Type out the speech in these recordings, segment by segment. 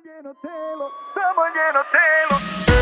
njeno telo, samo njeno telo.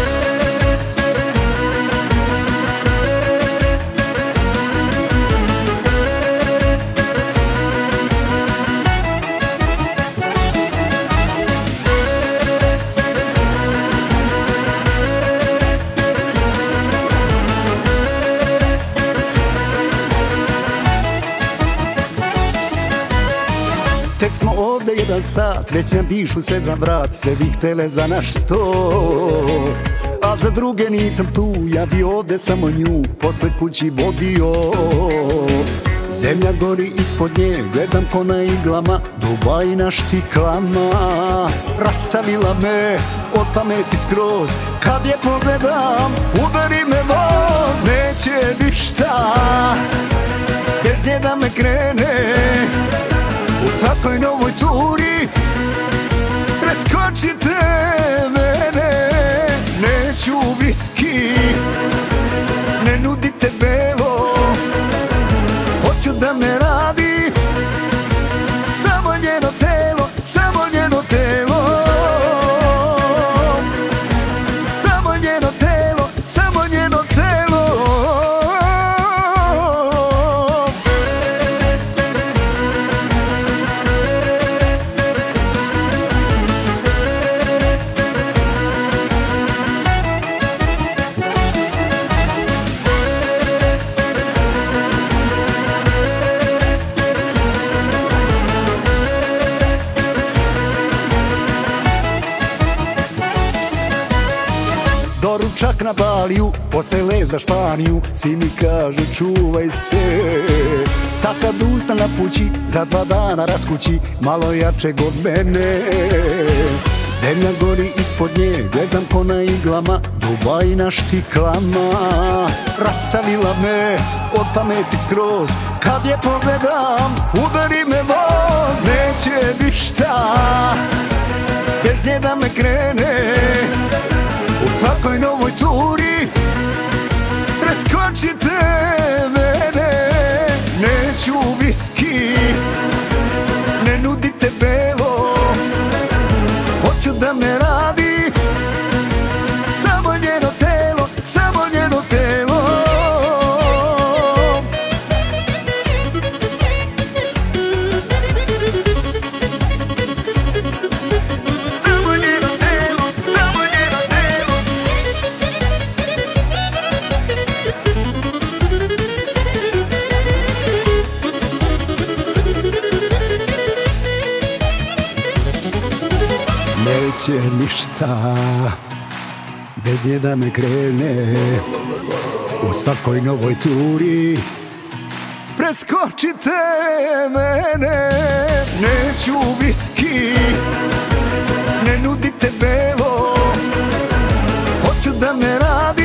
Tek smo ovde 1 sat, već nam pišu sve za vrat, sve bi htele za naš sto. Al za druge nisam tu, ja bi ovde samo nju posle kući vodio. Zemlja gori ispod nje, gledam ko na iglama, Dubaj na štiklama. Rastavila me od pameti skroz, kad je pogledam, udari me voz. Neće ništa, bez nje da me krene, u svakoj novoj turi preskočite mene. Neću viski, ne nudite belo, hoću da me radi samo njeno telo, samo njeno telo. Samo njeno telo, samo njeno telo. Doručak na Baliju, posle let za Španiju, svi mi kažu čuvaj se. Tata dusta na pući, za 2 dana raskući, malo jačeg od mene. Zemlja gori ispod nje, gledam ko na iglama, Dubaj na štiklama. Rastavila me od pameti skroz, kad je pogledam, udari me voz. Neće ništa, bez nje da me krene, u svakoj novoj turi preskočite mene. Neću viski, ne nudite belo, hoću da me radi samo njeno telo, samo njeno telo. Neće ništa, bez nje da me krene, u svakoj novoj turi preskočite mene. Neću viski, ne nudite belo, hoću da me radi